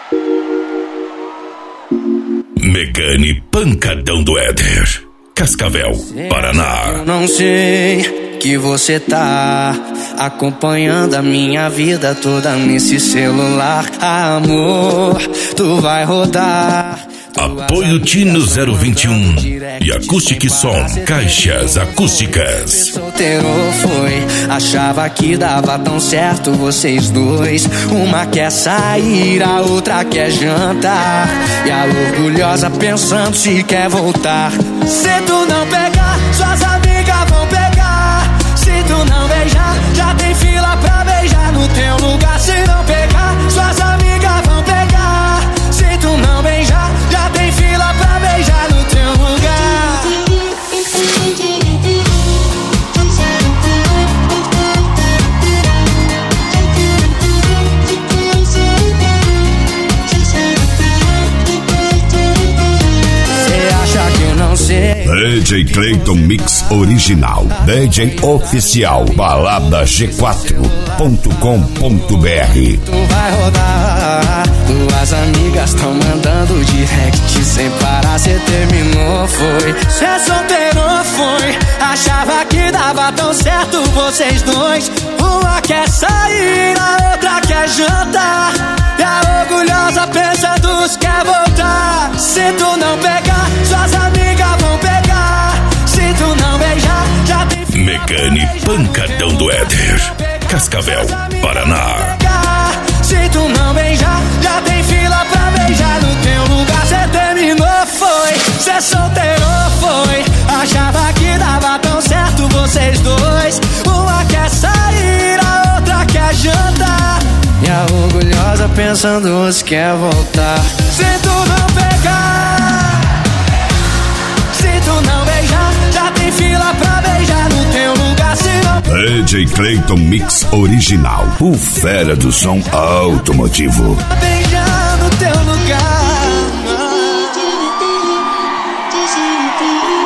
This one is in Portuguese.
Megane Pancadão do Éder, Cascavel, Paraná. Eu não sei que você tá acompanhando a minha vida toda nesse celular. Amor, tu vai rodar. Apoio Tino 021 e Acoustic Som, caixas acústicas. Solteiro foi, achava que dava tão certo vocês dois. Uma quer sair, a outra quer jantar, e a orgulhosa pensando se quer voltar. Se tu não pegar, suas amigas vão pegar. Se tu não beijar, já tem fila pra beijar no teu lugar. Se não pegar, suas amigas vão pegar. Se tu não beijar, já tem fila pra beijar no teu lugar. Cê acha que eu não sei? DJ Clayton Mix Original, DJ Oficial, balada G4.com.br. Tu vai rodar, tuas amigas tão mandando direct sem parar. Cê terminou, foi? Cê solteiro, foi? Achava que dava tão certo vocês dois. Uma quer sair, a outra quer jantar, e a orgulhosa pensando se quer voltar. Se tu não pegar, suas amigas vão pegar. Se tu não beijar, já tem Megane Pancadão do Éder, Cascavel, Paraná. Se tu não beijar, já tem fila pra beijar no teu lugar. Cê terminou, foi? Cê solteiro, foi? Achava que dava tão certo vocês dois. Uma quer sair, a outra quer jantar, e a orgulhosa pensando se quer voltar. Se tu não pegar, se tu não beijar, já tem fila pra beijar no teu lugar. Se não DJ Clayton Mix Original, o fera do som automotivo. beijar no teu lugar.